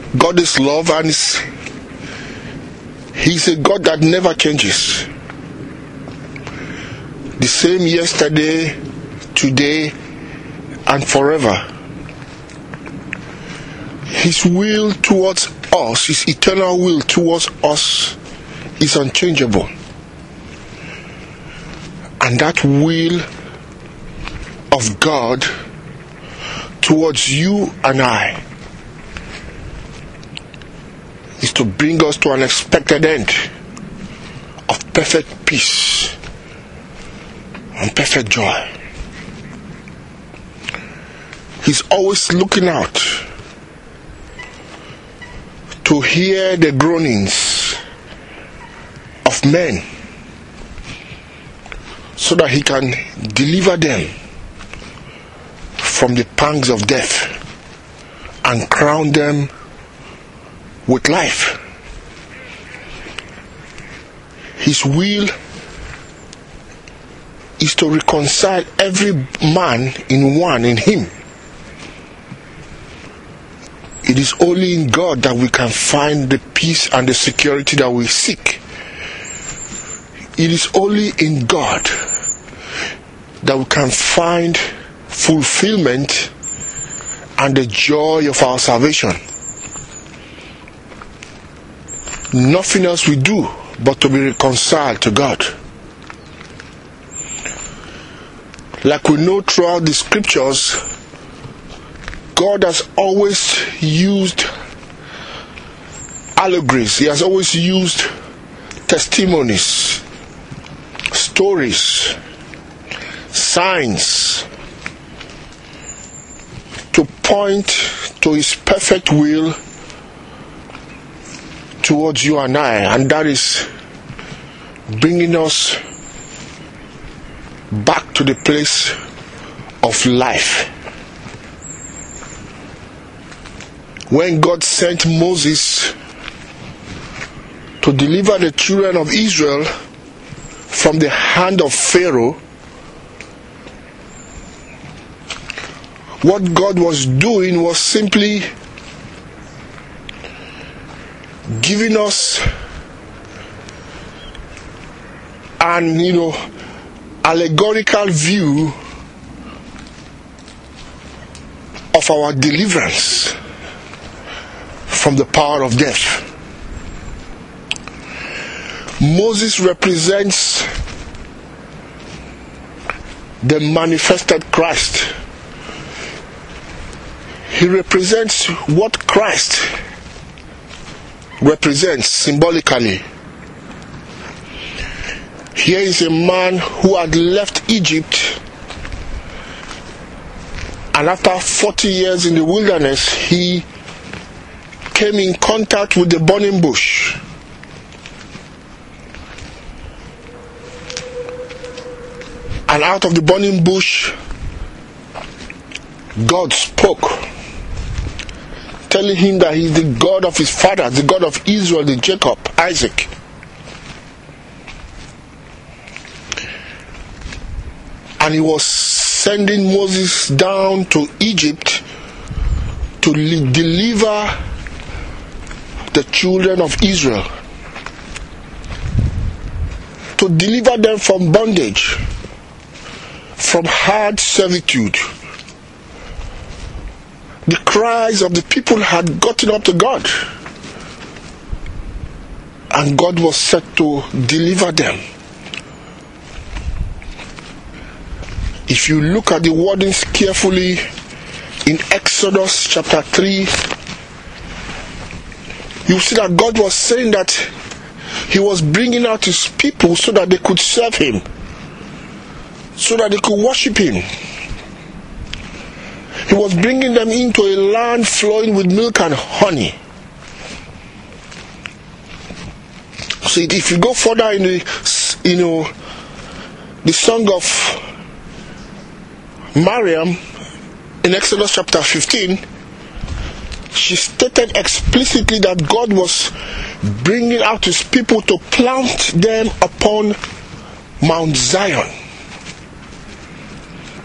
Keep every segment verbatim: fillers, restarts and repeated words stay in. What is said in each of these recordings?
God is love, and is, He's a God that never changes. The same yesterday, today, and forever. His will towards us, His eternal will towards us is unchangeable. And that will of God towards you and I is to bring us to an expected end of perfect peace and perfect joy. He's always looking out to hear the groanings of men so that He can deliver them from the pangs of death and crown them with life. His will is to reconcile every man in one in Him. It is only in God that we can find the peace and the security that we seek. It is only in God that we can find fulfillment and the joy of our salvation. Nothing else we do but to be reconciled to God. Like we know throughout the scriptures, God has always used allegories. He has always used testimonies, stories, signs to point to His perfect will towards you and I, and that is bringing us back to the place of life. When God sent Moses to deliver the children of Israel from the hand of Pharaoh, what God was doing was simply giving us an, you know, allegorical view of our deliverance from the power of death. Moses represents the manifested Christ. He represents what Christ represents symbolically. Here is a man who had left Egypt, and after forty years in the wilderness, he came in contact with the burning bush. And out of the burning bush, God spoke, telling him that He is the God of his father, the God of Israel, the Jacob, Isaac. And He was sending Moses down to Egypt to li- deliver the children of Israel, to deliver them from bondage, from hard servitude. The cries of the people had gotten up to God, and God was set to deliver them. If you look at the wordings carefully in Exodus chapter three, you see that God was saying that He was bringing out His people so that they could serve Him, so that they could worship Him. He was bringing them into a land flowing with milk and honey. So if you go further in the, you know, the song of Miriam in Exodus chapter fifteen, she stated explicitly that God was bringing out His people to plant them upon Mount Zion.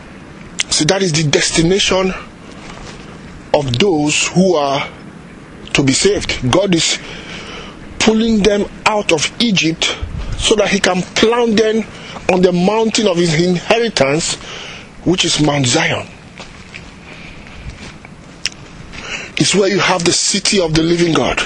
So that is the destination of those who are to be saved. God is pulling them out of Egypt so that he can plant them on the mountain of his inheritance, which is Mount Zion. It's where you have the city of the living God.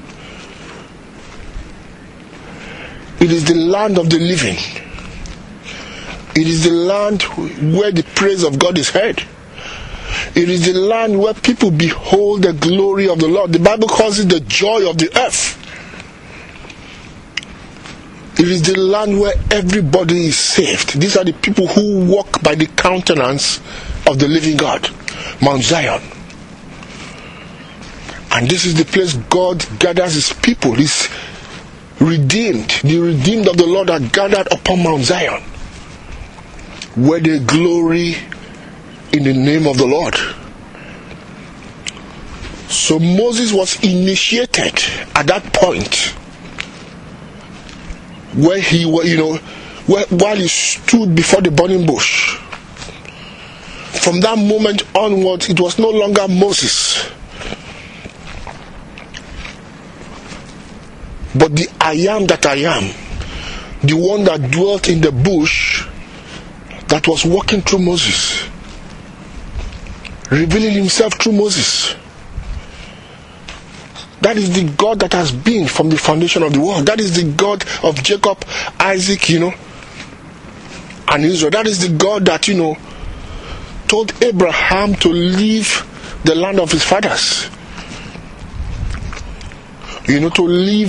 It is the land of the living. It is the land where the praise of God is heard. It is the land where people behold the glory of the Lord. The Bible calls it the joy of the earth. It is the land where everybody is saved. These are the people who walk by the countenance of the living God, Mount Zion. And this is the place God gathers his people, his redeemed, the redeemed of the Lord are gathered upon Mount Zion, where they glory in the name of the Lord. So Moses was initiated at that point, where he was, you know, where, while he stood before the burning bush. From that moment onwards, it was no longer Moses, but the I am that I am, the one that dwelt in the bush, that was walking through Moses, revealing himself through Moses. That is the God that has been from the foundation of the world. That is the God of Jacob, Isaac, you know, and Israel. That is the God that, you know, told Abraham to leave the land of his fathers, you know, to leave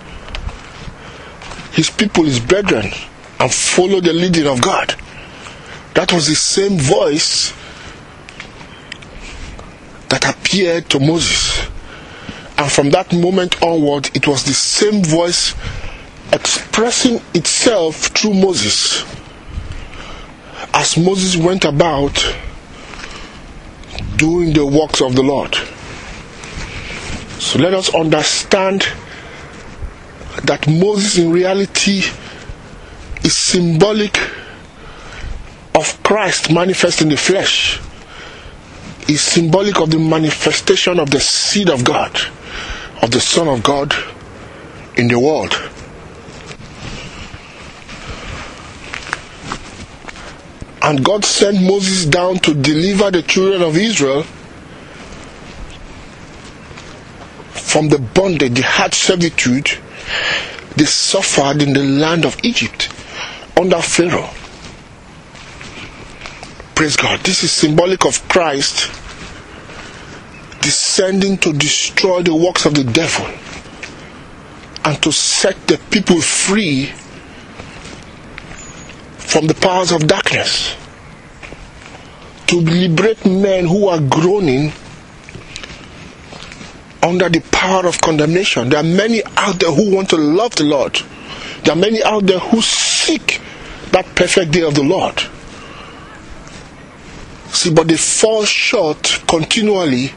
his people, his brethren, and follow the leading of God. That was the same voice that appeared to Moses. And from that moment onward, it was the same voice expressing itself through Moses, as Moses went about doing the works of the Lord. So let us understand that Moses in reality is symbolic of Christ manifest in the flesh. Is symbolic of the manifestation of the seed of God, of the Son of God in the world. And God sent Moses down to deliver the children of Israel from the bondage, the hard servitude they suffered in the land of Egypt under Pharaoh. Praise God. This is symbolic of Christ descending to destroy the works of the devil and to set the people free from the powers of darkness, to liberate men who are groaning under the power of condemnation. There are many out there who want to love the Lord. There are many out there who seek that perfect day of the Lord. See, but they fall short continually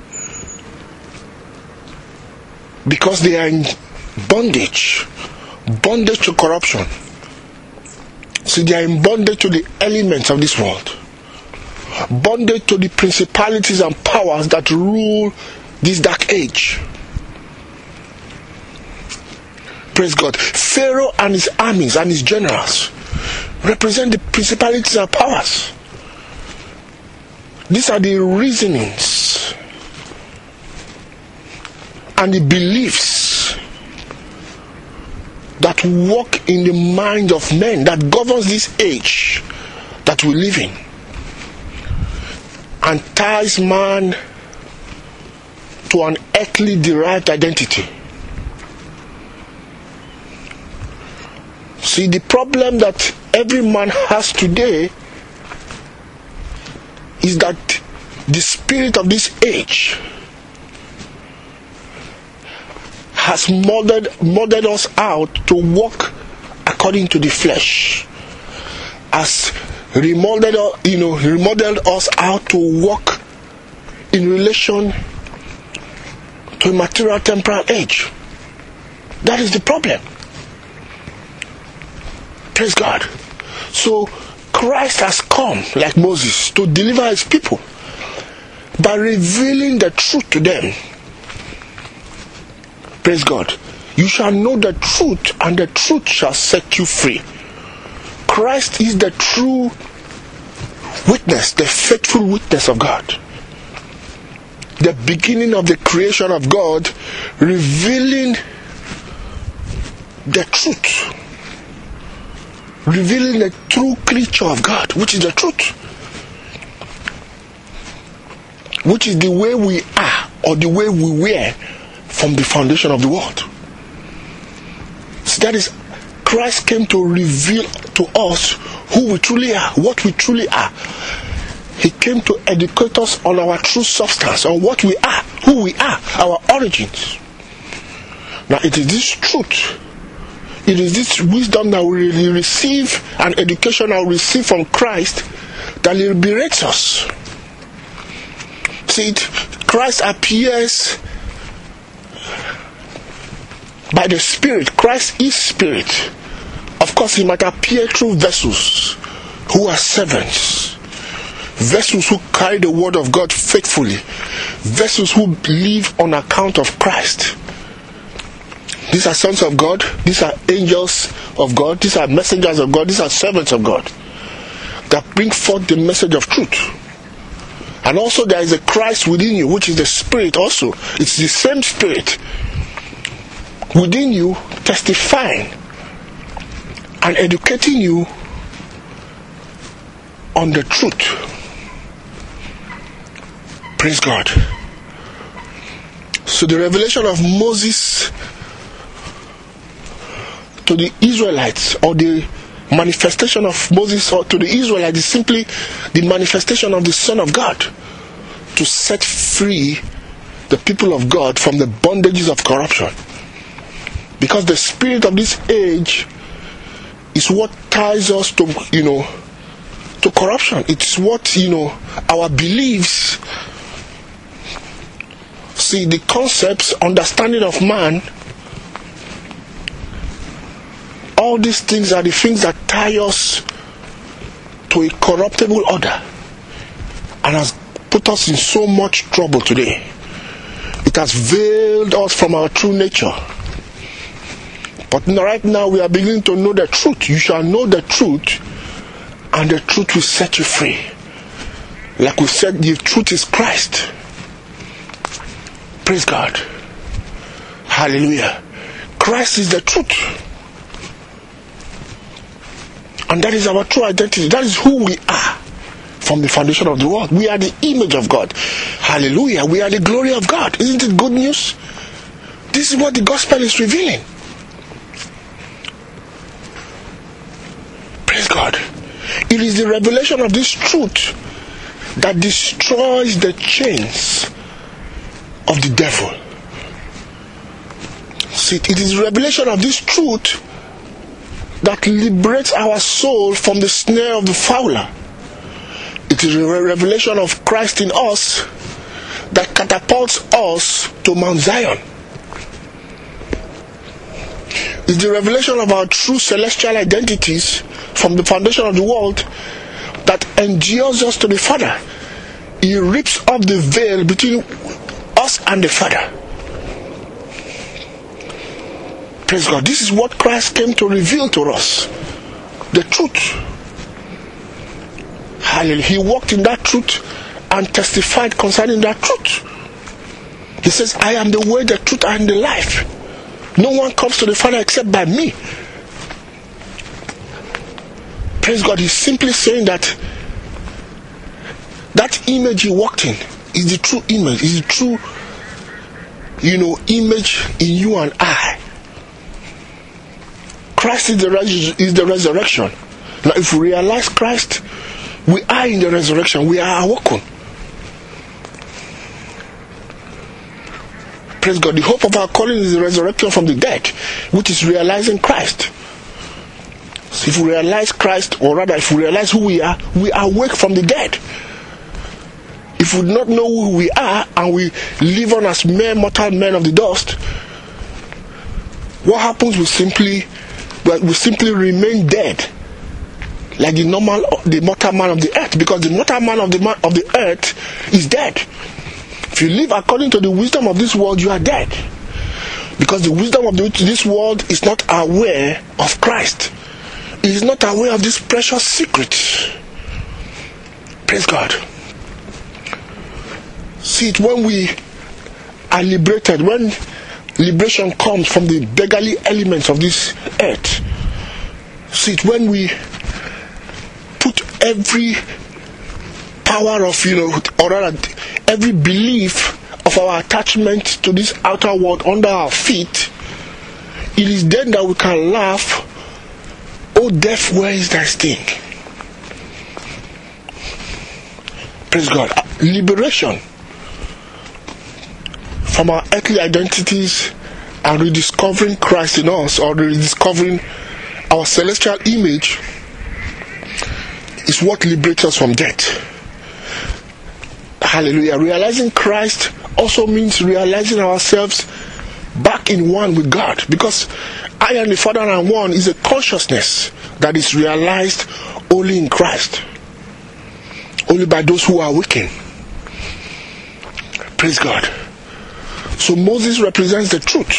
because they are in bondage, bondage to corruption. See, they are in bondage to the elements of this world, bondage to the principalities and powers that rule this dark age. Praise God. Pharaoh and his armies and his generals represent the principalities and powers. These are the reasonings and the beliefs that work in the mind of men, that governs this age that we live in, and ties man to an earthly derived identity. See, the problem that every man has today is that the spirit of this age has molded, molded us out to walk according to the flesh, has remolded, you know, remodeled us out to walk in relation to a material temporal age. That is the problem. Praise God. So Christ has come, like Moses, to deliver his people by revealing the truth to them. Praise God. You shall know the truth, and the truth shall set you free. Christ is the true witness, the faithful witness of God. The beginning of the creation of God, revealing the truth. Revealing the true creature of God, which is the truth. Which is the way we are, or the way we were from the foundation of the world. So that is, Christ came to reveal to us who we truly are, what we truly are. He came to educate us on our true substance, on what we are, who we are, our origins. Now it is this truth, it is this wisdom that we receive, and education that we receive from Christ, that liberates us. See, it, Christ appears by the Spirit. Christ is Spirit. Of course, he might appear through vessels who are servants, vessels who carry the word of God faithfully, vessels who live on account of Christ. These are sons of God, these are angels of God, these are messengers of God, these are servants of God that bring forth the message of truth. And also there is a Christ within you, which is the Spirit also. It's the same Spirit within you, testifying and educating you on the truth. Praise God. So the revelation of Moses to the Israelites, or the manifestation of Moses to the Israelites, is simply the manifestation of the Son of God to set free the people of God from the bondages of corruption. Because the spirit of this age is what ties us to, you know, to corruption. It's what, you know, our beliefs. See, the concepts, understanding of man, all these things are the things that tie us to a corruptible order, and has put us in so much trouble today. It has veiled us from our true nature. But right now we are beginning to know the truth. You shall know the truth, and the truth will set you free. Like we said, the truth is Christ. Praise God. Hallelujah. Christ is the truth. And that is our true identity. That is who we are from the foundation of the world. We are the image of God. Hallelujah. We are the glory of God. Isn't it good news? This is what the gospel is revealing. Praise God. It is the revelation of this truth that destroys the chains of the devil. See, it is the revelation of this truth that liberates our soul from the snare of the fowler. It is a revelation of Christ in us that catapults us to Mount Zion. It's the revelation of our true celestial identities from the foundation of the world that endures us to the Father. He rips off the veil between us and the Father. Praise God. This is what Christ came to reveal to us. The truth. Hallelujah. He walked in that truth and testified concerning that truth. He says, I am the way, the truth, and the life. No one comes to the Father except by me. Praise God. He's simply saying that that image he walked in is the true image, is the true, you know, image in you and I. Christ is the, res- is the resurrection. Now, if we realize Christ, we are in the resurrection. We are awoken. Praise God. The hope of our calling is the resurrection from the dead, which is realizing Christ. So if we realize Christ, or rather, if we realize who we are, we are awake from the dead. If we do not know who we are and we live on as mere mortal men of the dust, what happens? We simply, we simply remain dead, like the normal, the mortal man of the earth, because the mortal man of the man of the earth is dead. If you live according to the wisdom of this world, you are dead. Because the wisdom of this world is not aware of Christ. It is not aware of this precious secret. Praise God. See it when we are liberated, when liberation comes from the beggarly elements of this earth. See it when we put every power of, you know, or rather, every belief of our attachment to this outer world under our feet. It is then that we can laugh, "Oh death, where is thy sting?" Praise God. Liberation from our earthly identities and rediscovering Christ in us, or rediscovering our celestial image, is what liberates us from death. Hallelujah. Realizing Christ also means realizing ourselves back in one with God, because I and the Father are one is a consciousness that is realized only in Christ, only by those who are awakened. Praise God. So Moses represents the truth,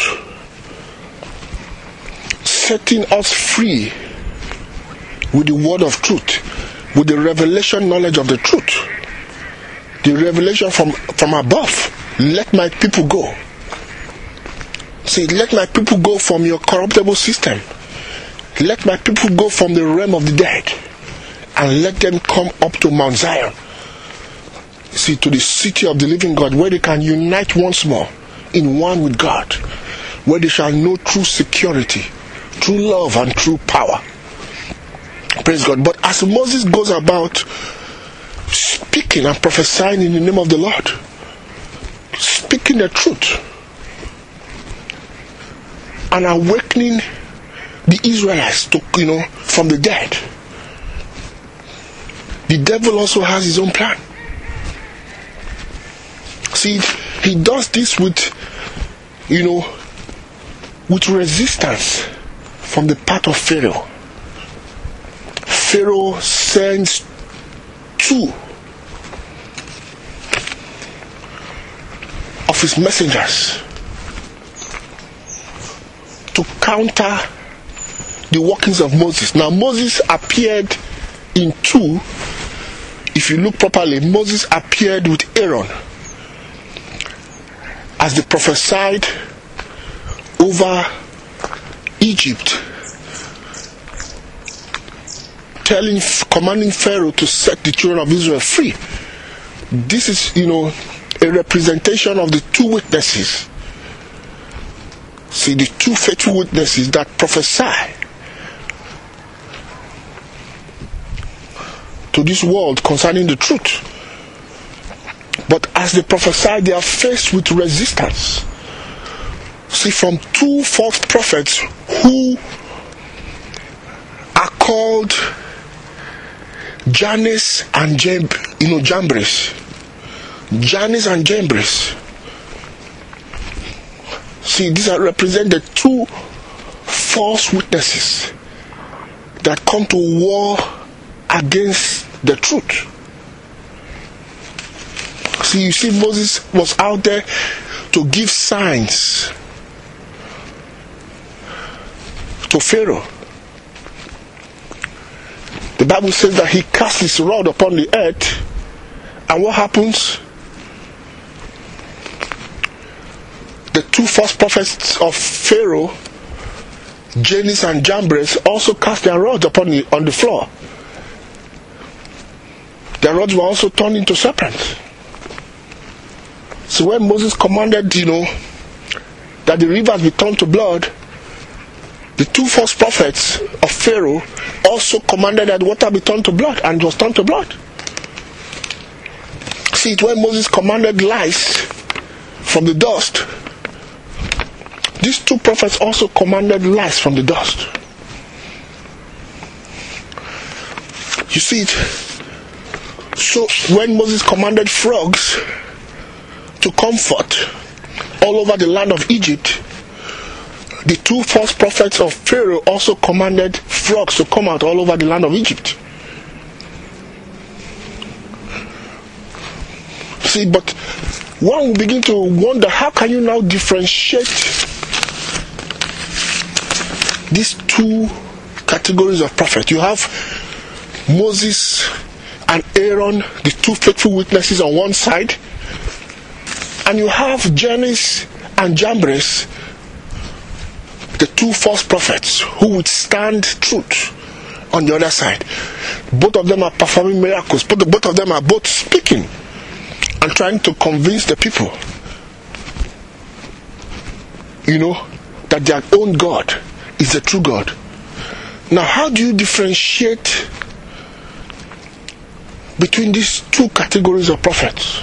setting us free with the word of truth, with the revelation knowledge of the truth, the revelation from, from above. Let my people go. See, let my people go from your corruptible system. Let my people go from the realm of the dead, and let them come up to Mount Zion. See, to the city of the living God, where they can unite once more in one with God, where they shall know true security, true love, and true power. Praise God. But as Moses goes about speaking and prophesying in the name of the Lord, speaking the truth and awakening the Israelites to, you know, from the dead, the devil also has his own plan. See, he does this with, you know, with resistance from the part of Pharaoh. Pharaoh sends two of his messengers to counter the workings of Moses. Now Moses appeared in two. If you look properly, Moses appeared with Aaron as they prophesied over Egypt, telling, commanding Pharaoh to set the children of Israel free. This is, you know, a representation of the two witnesses. See, the two faithful witnesses that prophesy to this world concerning the truth. But as they prophesy, they are faced with resistance. See, from two false prophets who are called Jannes and Jam, you know, Jambres. Jannes and Jambres. See, these are represent the two false witnesses that come to war against the truth. See, you see, Moses was out there to give signs to Pharaoh. The Bible says that he cast his rod upon the earth, and what happens? The two false prophets of Pharaoh, Jannes and Jambres, also cast their rods upon the on the floor. Their rods were also turned into serpents. So when Moses commanded, you know, that the rivers be turned to blood, the two false prophets of Pharaoh also commanded that water be turned to blood, and it was turned to blood. See it when Moses commanded lice from the dust. These two prophets also commanded lice from the dust. You see it? So when Moses commanded frogs to comfort all over the land of Egypt, the two false prophets of Pharaoh also commanded frogs to come out all over the land of Egypt. See, but one will begin to wonder, how can you now differentiate these two categories of prophets. You have Moses and Aaron, the two faithful witnesses on one side, and you have Jannes and Jambres, the two false prophets who would stand truth on the other side. Both of them are performing miracles. Both, both of them are both speaking and trying to convince the people, you know, that their own God is the true God. Now, how do you differentiate between these two categories of prophets?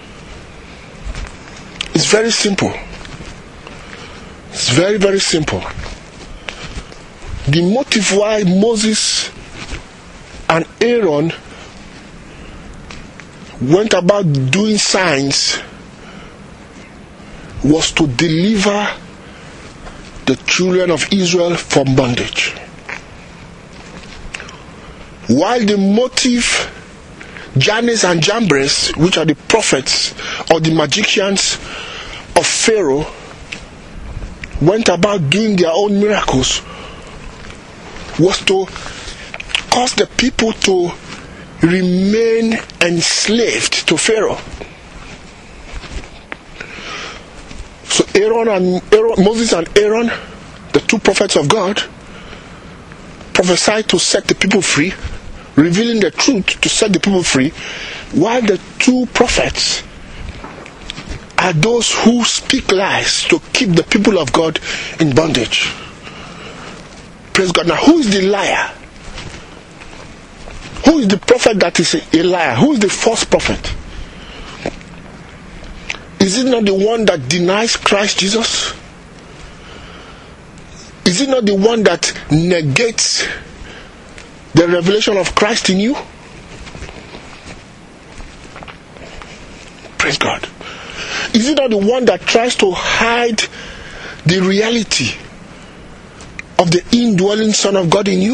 It's very simple. It's very, very simple. The motive why Moses and Aaron went about doing signs was to deliver the children of Israel from bondage. While the motive, Jannes and Jambres, which are the prophets or the magicians of Pharaoh, went about doing their own miracles, was to cause the people to remain enslaved to Pharaoh. So Aaron and Aaron, Moses and Aaron, the two prophets of God, prophesied to set the people free, revealing the truth to set the people free, while the two prophets are those who speak lies to keep the people of God in bondage. Praise God. Now, who is the liar? Who is the prophet that is a liar? Who is the false prophet? Is it not the one that denies Christ Jesus? Is it not the one that negates the revelation of Christ in you? Praise God. Is it not the one that tries to hide the reality of the indwelling Son of God in you?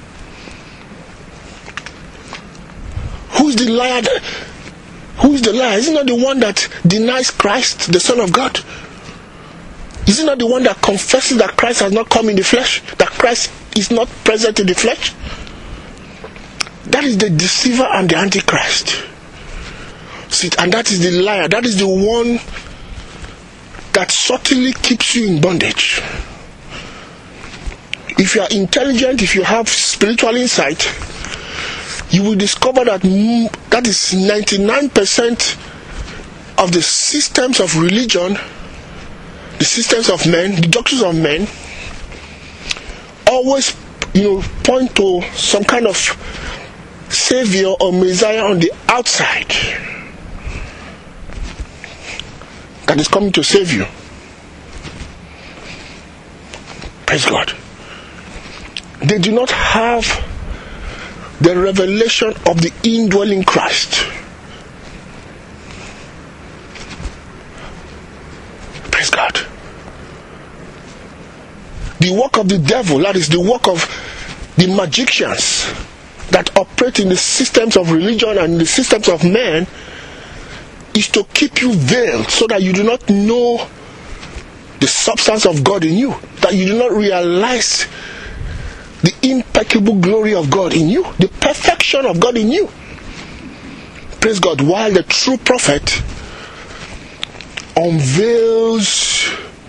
Who is the liar? That, who is the liar? Is it not the one that denies Christ, the Son of God? Is it not the one that confesses that Christ has not come in the flesh? That Christ is not present in the flesh? That is the deceiver and the antichrist. See, and that is the liar. That is the one that subtly keeps you in bondage. If you are intelligent, if you have spiritual insight, you will discover that that is ninety-nine percent of the systems of religion, the systems of men, the doctrines of men, always, you know, point to some kind of savior or messiah on the outside that is coming to save you. Praise God. They do not have the revelation of the indwelling Christ. Praise God. The work of the devil, that is the work of the magicians that operate in the systems of religion and the systems of men, is to keep you veiled so that you do not know the substance of God in you, that you do not realize the impeccable glory of God in you, the perfection of God in you. Praise God. While the true prophet unveils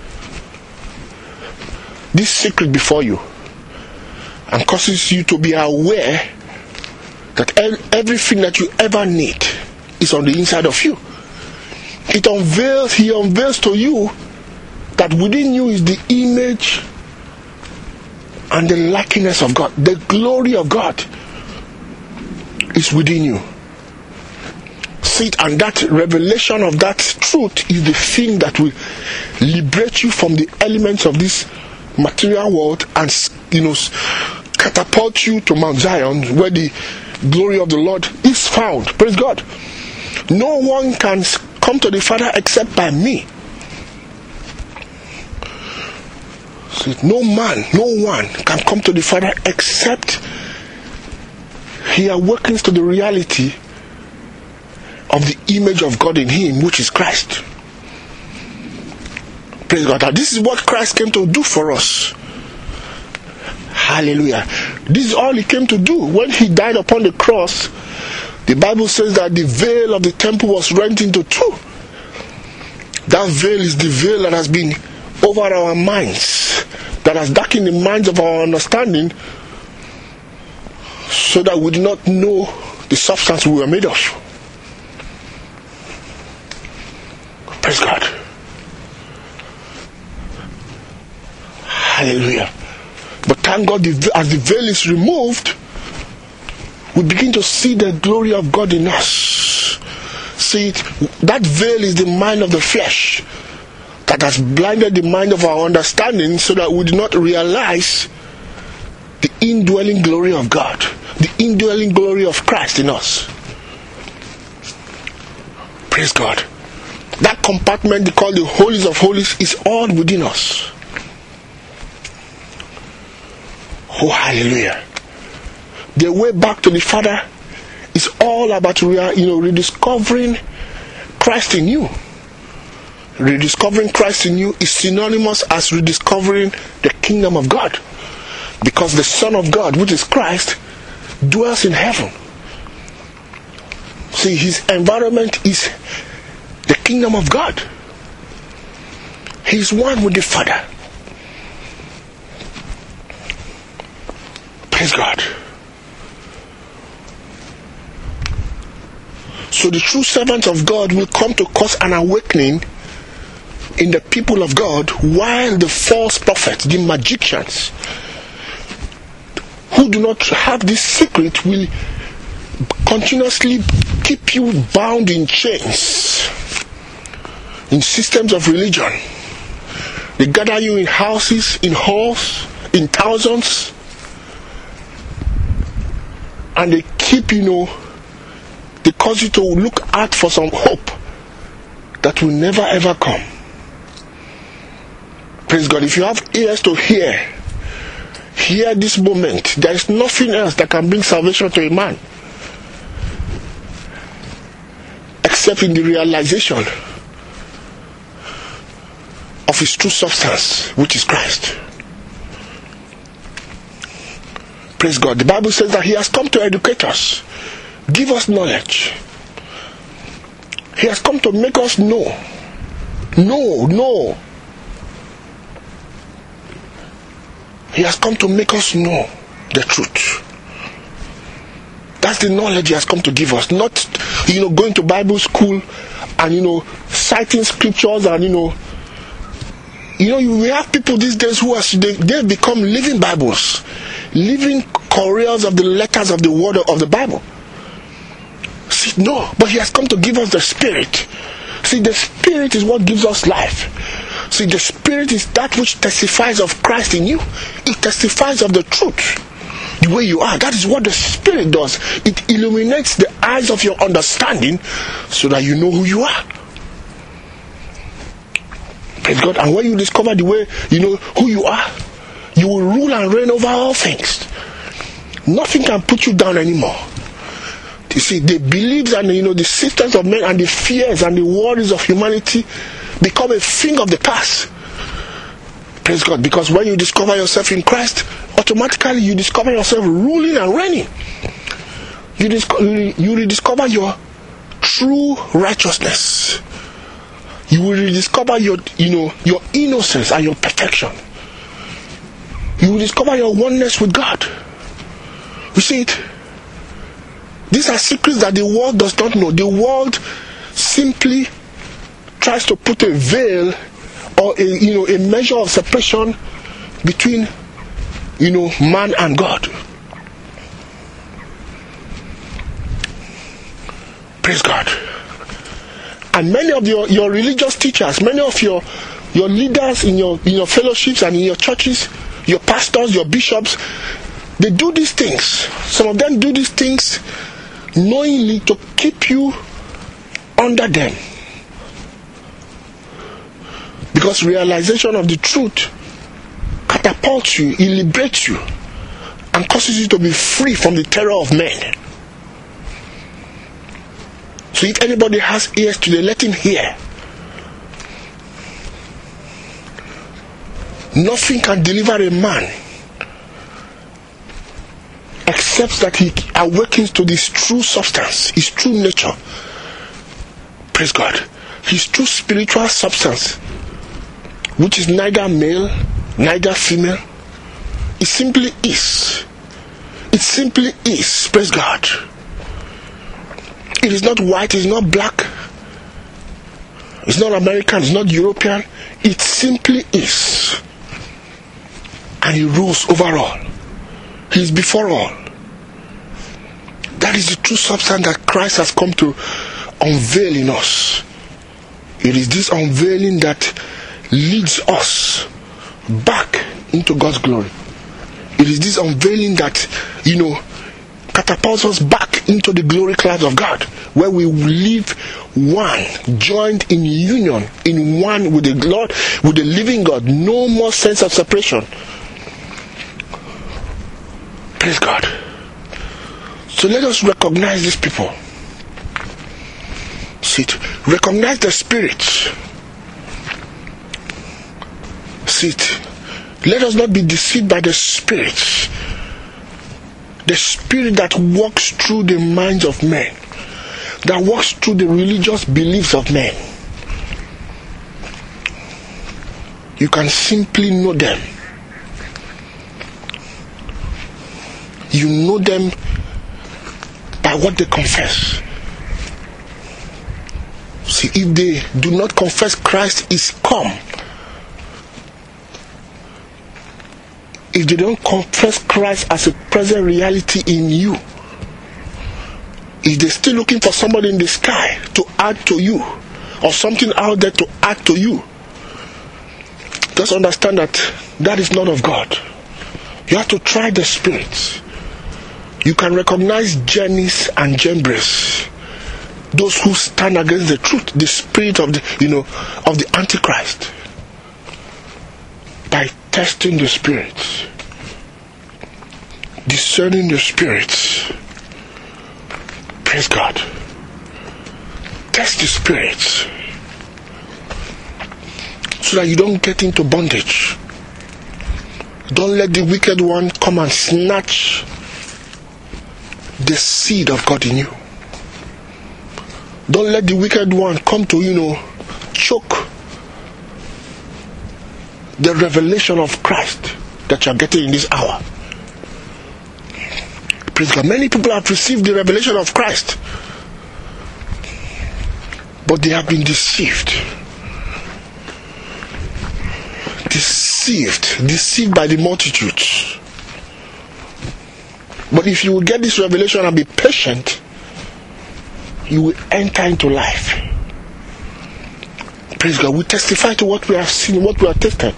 this secret before you and causes you to be aware that everything that you ever need is on the inside of you. It unveils, he unveils to you that within you is the image and the likeness of God. The glory of God is within you. See, and that revelation of that truth is the thing that will liberate you from the elements of this material world and, you know, catapult you to Mount Zion, where the glory of the Lord is found. Praise God. No one can come to the Father except by me. See, no man, no one can come to the Father except he awakens to the reality of the image of God in him, which is Christ. Praise God. Now, this is what Christ came to do for us. Hallelujah. This is all he came to do. When he died upon the cross, the Bible says that the veil of the temple was rent into two. That veil is the veil that has been over our minds, that has darkened the minds of our understanding, so that we do not know the substance we were made of. Praise God. Hallelujah. But thank God, as the veil is removed, we begin to see the glory of God in us. See, that veil is the mind of the flesh that has blinded the mind of our understanding, so that we do not realize the indwelling glory of God, the indwelling glory of Christ in us. Praise God. That compartment they call the holies of holies is all within us. Oh, hallelujah. The way back to the Father is all about, you know, rediscovering Christ in you. Rediscovering Christ in you is synonymous as rediscovering the kingdom of God, because the Son of God, which is Christ, dwells in heaven. See, his environment is the kingdom of God. He is one with the Father. Praise God. So the true servants of God will come to cause an awakening in the people of God, while the false prophets, the magicians, who do not have this secret, will continuously keep you bound in chains, in systems of religion. They gather you in houses, in halls, in thousands, and they keep, you know, they cause you to look out for some hope that will never ever come. Praise God. If you have ears to hear, hear this moment. There is nothing else that can bring salvation to a man except in the realization of his true substance, which is Christ. Praise God. The Bible says that he has come to educate us, give us knowledge. He has come to make us know. Know, know. He has come to make us know the truth. That's the knowledge he has come to give us. Not, you know, going to Bible school and, you know, citing scriptures and, you know, you know, we have people these days who are, they, they've become living Bibles, living couriers of the letters of the word of the Bible. See, no, but he has come to give us the Spirit. See, the Spirit is what gives us life. See, the Spirit is that which testifies of Christ in you. It testifies of the truth, the way you are. That is what the Spirit does. It illuminates the eyes of your understanding so that you know who you are. Praise God. And when you discover the way you know who you are, you will rule and reign over all things. Nothing can put you down anymore. You see, the beliefs and, you know, the systems of men and the fears and the worries of humanity become a thing of the past. Praise God. Because when you discover yourself in Christ, automatically you discover yourself ruling and reigning. You, disco- you rediscover your true righteousness. You will rediscover your, you know, your innocence and your perfection. You will discover your oneness with God. You see it? These are secrets that the world does not know. The world simply tries to put a veil or a, you know, a measure of separation between, you know, man and God. Praise God. And many of your, your religious teachers, many of your your leaders in your in your fellowships and in your churches, your pastors, your bishops, they do these things. Some of them do these things knowingly to keep you under them. Because realization of the truth catapults you, it liberates you, and causes you to be free from the terror of men. So if anybody has ears today, let him hear. Nothing can deliver a man except that he awakens to this true substance, his true nature. Praise God. His true spiritual substance, which is neither male, neither female. It simply is. It simply is. Praise God. It is not white, it is not black, it's not American, it's not European. It simply is. And he rules over all. He is before all. That is the true substance that Christ has come to unveil in us. It is this unveiling that leads us back into God's glory. It is this unveiling that, you know, catapults us back into the glory clouds of God, where we live one, joined in union, in one with the Lord, with the living God. No more sense of separation. Praise God. So let us recognize these people. Sit. Recognize the Spirit. Sit. Let us not be deceived by the Spirit. The Spirit that walks through the minds of men, that walks through the religious beliefs of men. You can simply know them. You know them by what they confess. See, if they do not confess Christ is come, if they don't confess Christ as a present reality in you, if they're still looking for somebody in the sky to add to you, or something out there to add to you, just understand that that is not of God. You have to try the Spirit. You can recognize Jannes and Jambres, those who stand against the truth, the spirit of the, you know, of the Antichrist, by testing the spirits, discerning the spirits. Praise God. Test the spirits so that you don't get into bondage. Don't let the wicked one come and snatch the seed of God in you. Don't let the wicked one come to, you know, choke the revelation of Christ that you are getting in this hour. Praise God. Many people have received the revelation of Christ, but they have been deceived. Deceived. Deceived by the multitudes. But if you will get this revelation and be patient, you will enter into life. Praise God. We testify to what we have seen, what we have tasted.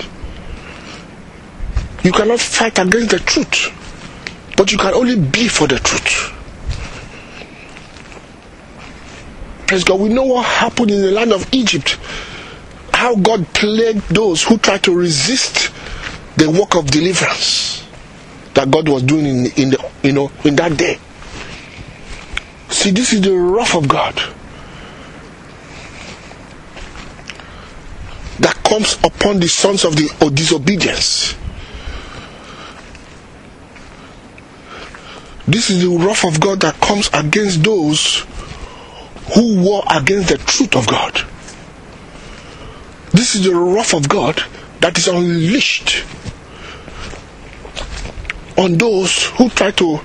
You cannot fight against the truth, but you can only be for the truth. Praise God. We know what happened in the land of Egypt. How God plagued those who tried to resist the work of deliverance that God was doing in, in the, you know, in that day. See, this is the wrath of God that comes upon the sons of the of disobedience. This is the wrath of God that comes against those who war against the truth of God. This is the wrath of God that is unleashed on those who try to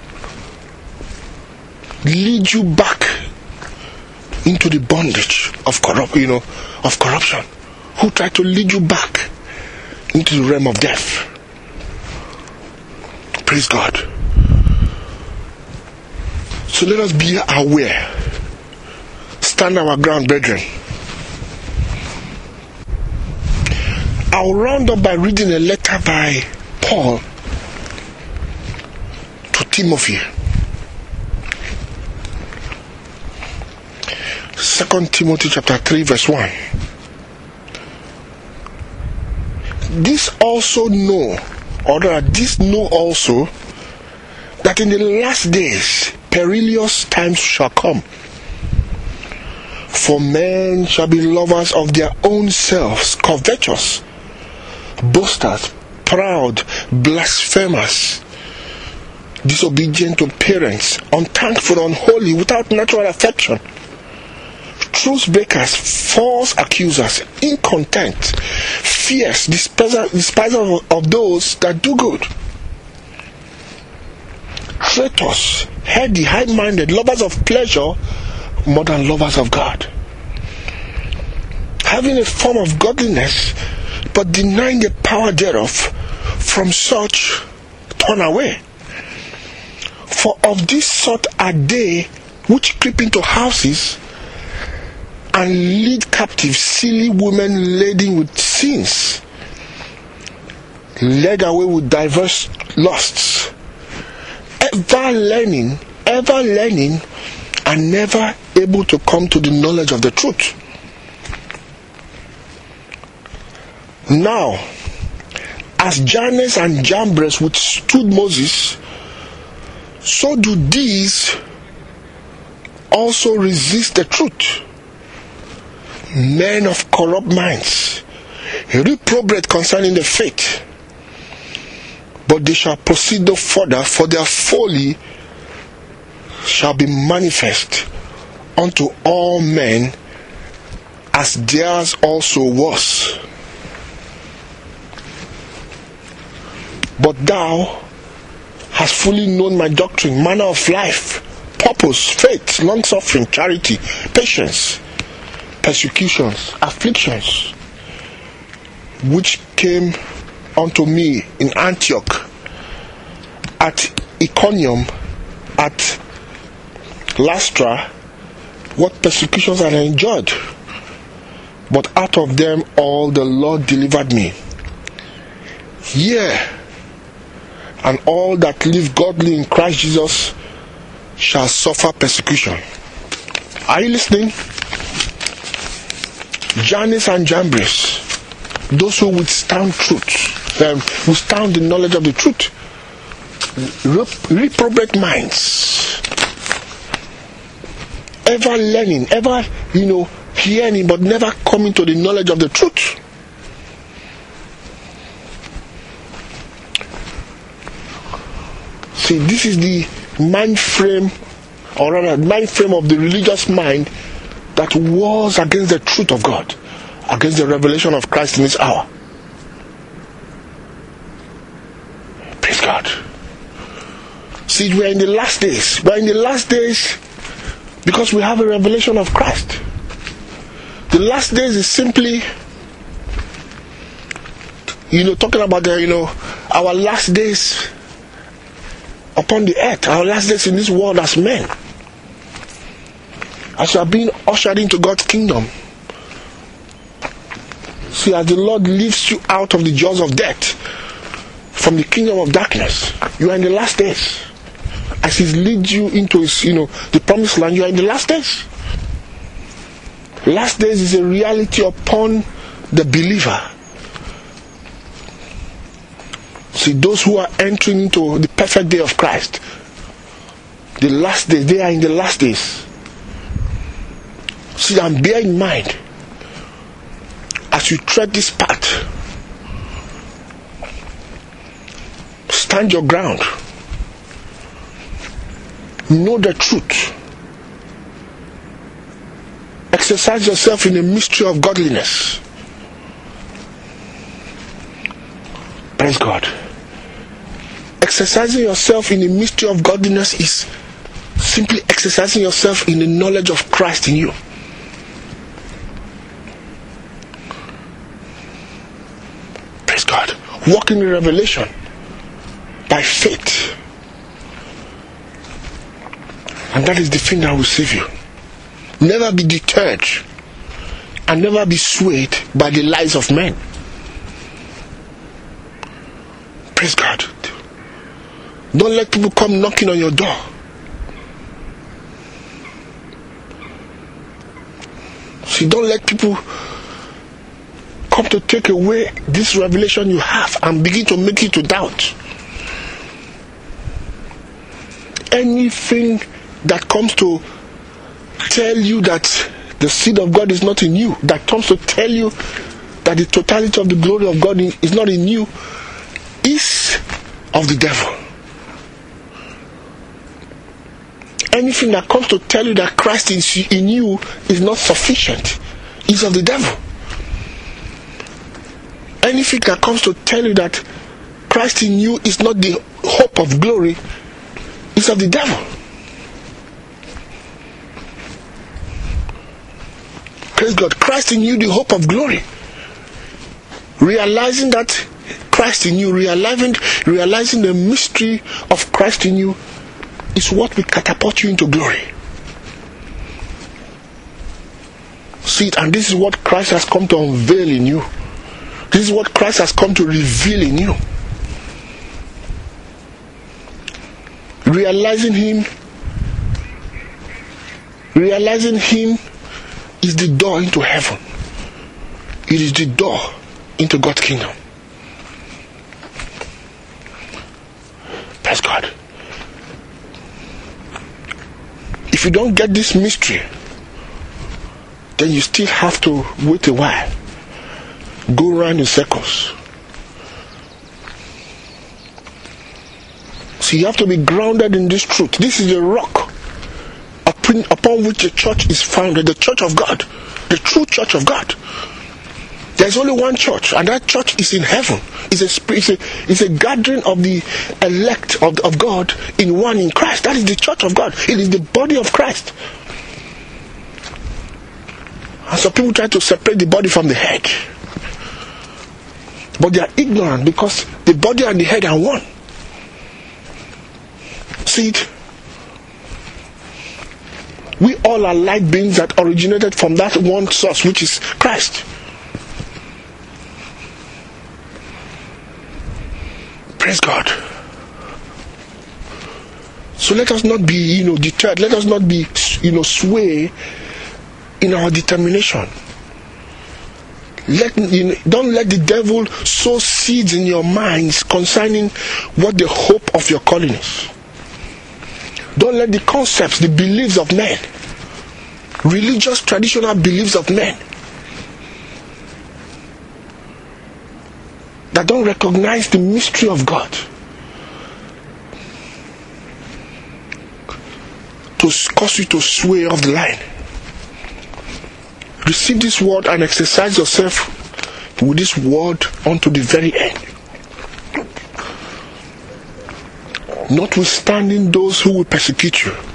lead you back into the bondage of corrupt, you know, of corruption. Who try to lead you back into the realm of death. Praise God. So let us be aware. Stand our ground, brethren. I'll round up by reading a letter by Paul to Timothy. Second Timothy chapter three verse one. This also know, or rather this know also, that in the last days perilous times shall come. For men shall be lovers of their own selves, covetous, boasters, proud, blasphemers, disobedient to parents, unthankful, unholy, without natural affection, truth breakers, false accusers, incontent, fierce, despiser, despiser of, of those that do good, traitors, heady, high-minded, lovers of pleasure more than lovers of God, having a form of godliness but denying the power thereof. From such turn away. For of this sort are they which creep into houses and lead captive silly women laden with sins, led away with diverse lusts, ever learning, ever learning, and never able to come to the knowledge of the truth. Now, as Jannes and Jambres withstood Moses, so do these also resist the truth. Men of corrupt minds, reprobate concerning the faith, but they shall proceed no further, for their folly shall be manifest unto all men, as theirs also was. But thou hast fully known my doctrine, manner of life, purpose, faith, long-suffering, charity, patience, persecutions, afflictions, which came unto me in Antioch, at Iconium, at Lystra, what persecutions I enjoyed, but out of them all the Lord delivered me. Yea, and all that live godly in Christ Jesus shall suffer persecution. Are you listening? Jannes and Jambres, those who withstand truth, um, withstand the knowledge of the truth, reprobate minds, ever learning, ever, you know, hearing, but never coming to the knowledge of the truth. See, this is the mind frame, or rather, mind frame of the religious mind that wars against the truth of God, against the revelation of Christ in this hour. Praise God. See, we are in the last days. We are in the last days because we have a revelation of Christ. The last days is simply, you know, talking about the, you know, our last days upon the earth, our last days in this world as men, as we are being ushered into God's kingdom. See, as the Lord lifts you out of the jaws of death, from the kingdom of darkness, you are in the last days. As He leads you into His, you know, the promised land, you are in the last days. Last days is a reality upon the believer. See, those who are entering into the perfect day of Christ, the last days, they are in the last days. See, and bear in mind, as you tread this path, stand your ground. Know the truth. Exercise yourself in the mystery of godliness. Praise God. Exercising yourself in the mystery of godliness is simply exercising yourself in the knowledge of Christ in you. Praise God. Walk in the revelation by faith. And that is the thing that will save you. Never be deterred and never be swayed by the lies of men. Praise God. Don't let people come knocking on your door. See, don't let people come to take away this revelation you have and begin to make you to doubt. Anything that comes to tell you that the seed of God is not in you, that comes to tell you that the totality of the glory of God is not in you, is of the devil. Anything that comes to tell you that Christ is in you is not sufficient is of the devil. Anything that comes to tell you that Christ in you is not the hope of glory is of the devil. Praise God. Christ in you, the hope of glory. Realizing that Christ in you, realizing, realizing the mystery of Christ in you is what will catapult you into glory. See it, and this is what Christ has come to unveil in you. This is what Christ has come to reveal in you. Realizing Him, realizing Him is the door into heaven. It is the door into God's kingdom. Praise God. If you don't get this mystery, then you still have to wait a while. Go around in circles. So you have to be grounded in this truth. This is the rock upon, upon which the church is founded. The church of God. The true church of God. There's only one church, and that church is in heaven. It's a, it's a, it's a gathering of the elect of, of God in one in Christ. That is the church of God. It is the body of Christ. And so people try to separate the body from the head. But they are ignorant because the body and the head are one. See it? We all are light beings that originated from that one source, which is Christ. Praise God. So let us not be, you know, deterred. Let us not be, you know, sway in our determination. Let you know, don't let the devil sow seeds in your minds concerning what the hope of your calling is. Don't let the concepts, the beliefs of men, religious traditional beliefs of men, that don't recognize the mystery of God, to cause you to sway off the line. Receive this word and exercise yourself with this word unto the very end. Notwithstanding those who will persecute you.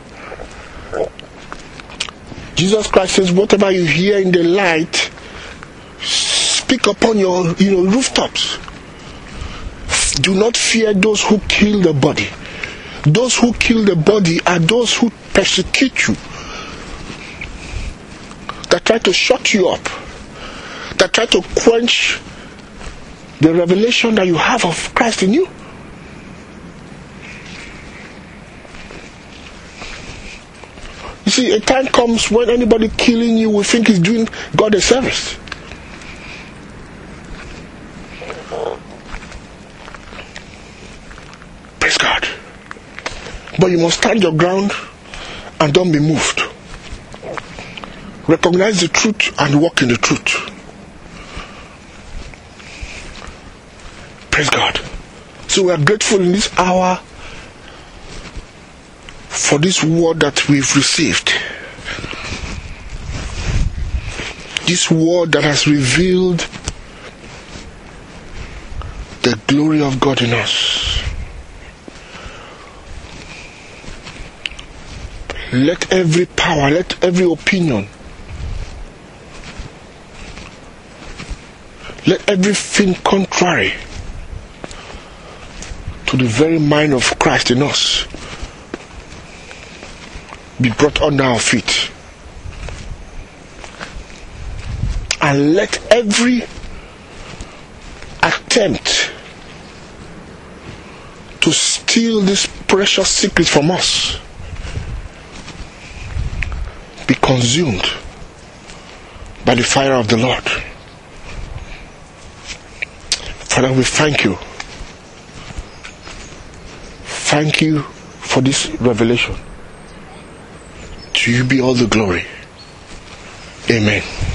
Jesus Christ says, whatever you hear in the light, speak upon your, you know, rooftops. Do not fear those who kill the body. Those who kill the body are those who persecute you, that try to shut you up, that try to quench the revelation that you have of Christ in you. You see, a time comes when anybody killing you will think he's doing God a service. Praise God. But you must stand your ground and don't be moved. Recognize the truth and walk in the truth. Praise God. So we are grateful in this hour for this word that we've received. This word that has revealed the glory of God in us. Let every power, let every opinion, let everything contrary to the very mind of Christ in us be brought under our feet. And let every attempt to steal this precious secret from us be consumed by the fire of the Lord. Father, we thank you. Thank you for this revelation. To you be all the glory. Amen.